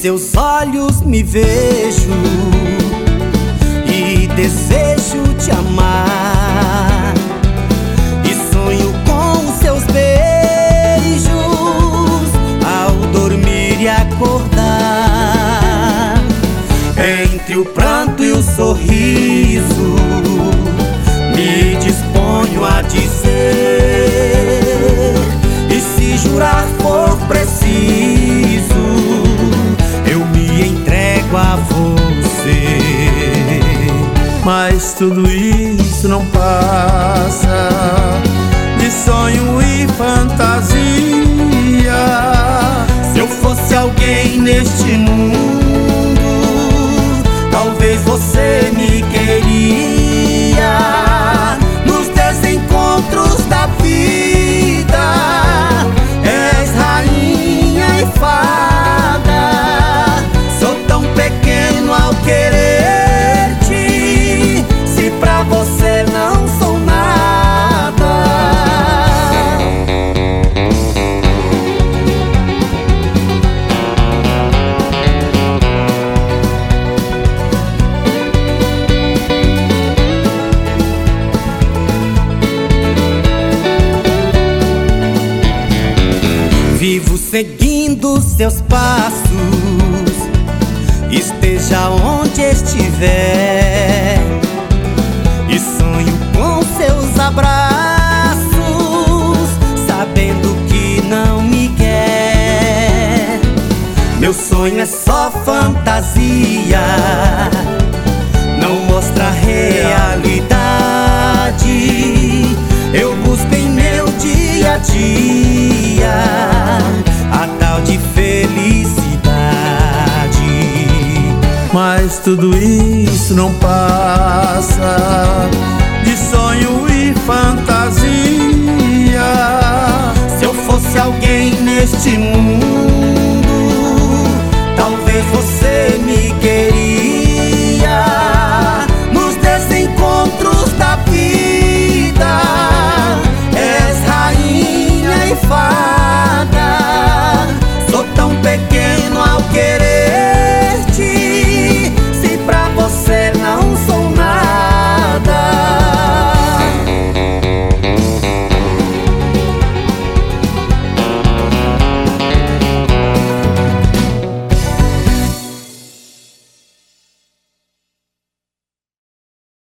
seus olhos me vejo e desejo te amar, e sonho com os seus beijos ao dormir e acordar. Entre o pranto e o sorriso me disponho a dizer, e se jurar for preciso, eu me entrego a você. Mas tudo isso não passa de sonho e fantasia. Se eu fosse alguém neste mundo, talvez você me queria. Nos desencontros da vida, és rainha e fada. Sou tão pequeno ao querer-te, se pra você não sou nada. Vivo seguindo seus passos, esteja onde estiver, e sonho com seus abraços, sabendo que não me quer. Meu sonho é só fantasia, não mostra a realidade. Eu busco em meu dia a dia a tal de felicidade. Mas tudo isso não passa de sonho e fantasia. Se eu fosse alguém neste mundo,